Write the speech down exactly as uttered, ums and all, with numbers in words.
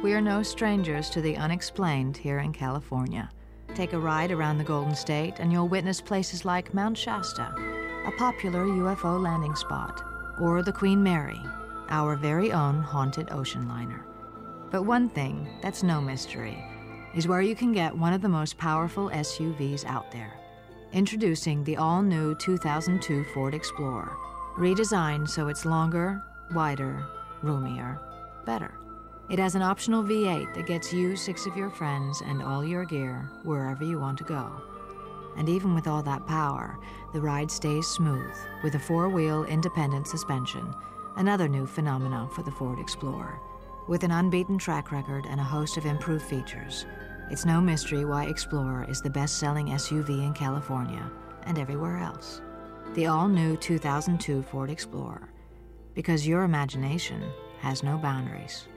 We are no strangers to the unexplained here in California. Take a ride around the Golden State and you'll witness places like Mount Shasta, a popular U F O landing spot, or the Queen Mary, our very own haunted ocean liner. But one thing that's no mystery is where you can get one of the most powerful S U Vs out there. Introducing the all-new two thousand two Ford Explorer, redesigned so it's longer, wider, roomier, better. It has an optional V eight that gets you, six of your friends, and all your gear wherever you want to go. And even with all that power, the ride stays smooth with a four-wheel independent suspension, another new phenomenon for the Ford Explorer. With an unbeaten track record and a host of improved features, it's no mystery why Explorer is the best-selling S U V in California and everywhere else. The all-new two thousand two Ford Explorer, because your imagination has no boundaries.